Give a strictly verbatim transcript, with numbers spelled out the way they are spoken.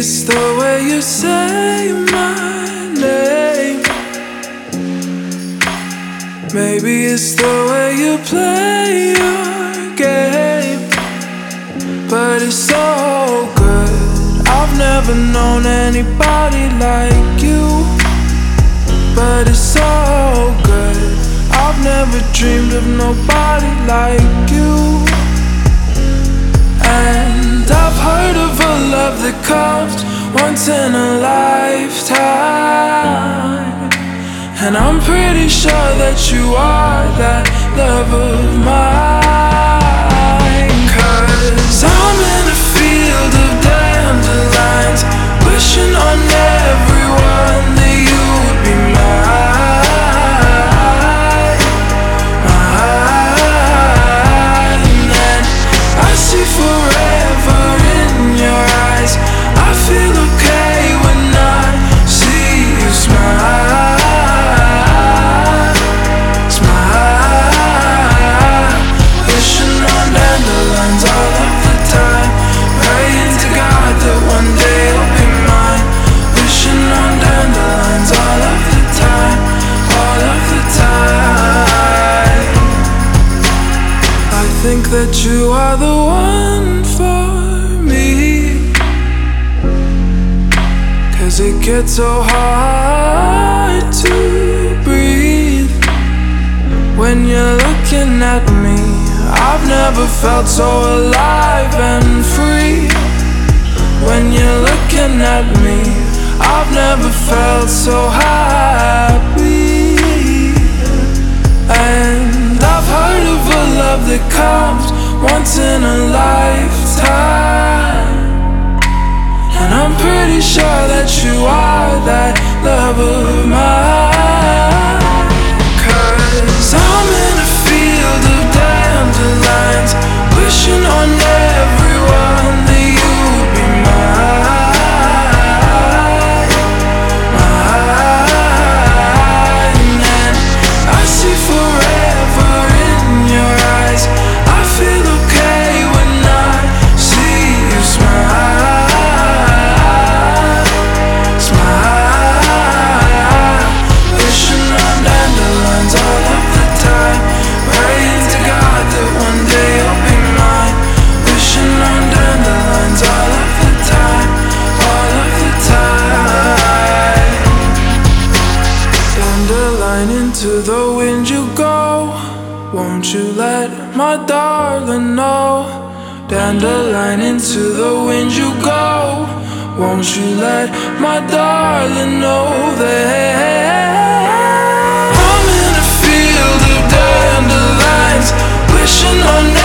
it's the way you say my name. Maybe it's the way you play your game. But it's so good. I've never known anybody like you. But it's so good. I've never dreamed of nobody like you. And I've heard of a love that comes once in a lifetime. And I'm pretty sure that you are that love of mine. 'Cause I'm in a field of dandelions, wishing on everyone that you would be mine, mine. And I see forever in your eyes. I feel okay when I see you smile, smile. Wishing on dandelions all of the time, praying to God that one day you'll be mine. Wishing on dandelions all of the time, all of the time. I think that you are the one for me, 'cause it gets so hard to breathe when you're looking at me. I've never felt so alive and free. When you're looking at me, I've never felt so happy. And I've heard of a love that comes once in a lifetime. And I'm pretty sure that you are that love of mine. 'Cause I'm in a field of dandelions, wishing on everyone that you would be mine, mine. And I see forever in your eyes. I feel okay when I see you smile, smile. Wishing on dandelions all of the time, praying to God that one day you'll be mine. Wishing on dandelions all of the time, all of the time. Dandelion, into the wind you go. Won't you let my darling know? Dandelion, into the wind you go. Won't you let my darling know that I'm in a field of dandelions, wishing on